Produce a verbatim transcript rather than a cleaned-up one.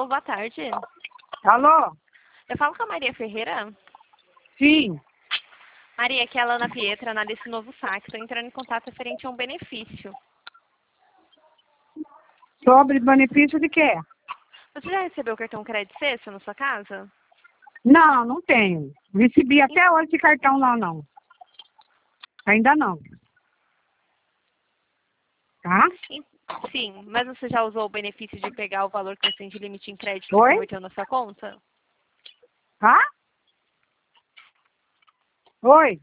Alô, boa tarde. Alô? Eu falo com a Maria Ferreira? Sim. Maria, aqui é a Lana Pietra, analista Novo Saque. Estou entrando em contato referente a um benefício. Sobre benefício de quê? Você já recebeu o cartão Crédito Sexta na sua casa? Não, não tenho. Recebi até hoje esse cartão lá, não. Ainda não. Tá? Sim, mas você já usou o benefício de pegar o valor que você tem de limite em crédito e Oi? converteu na sua conta? Tá? Oi?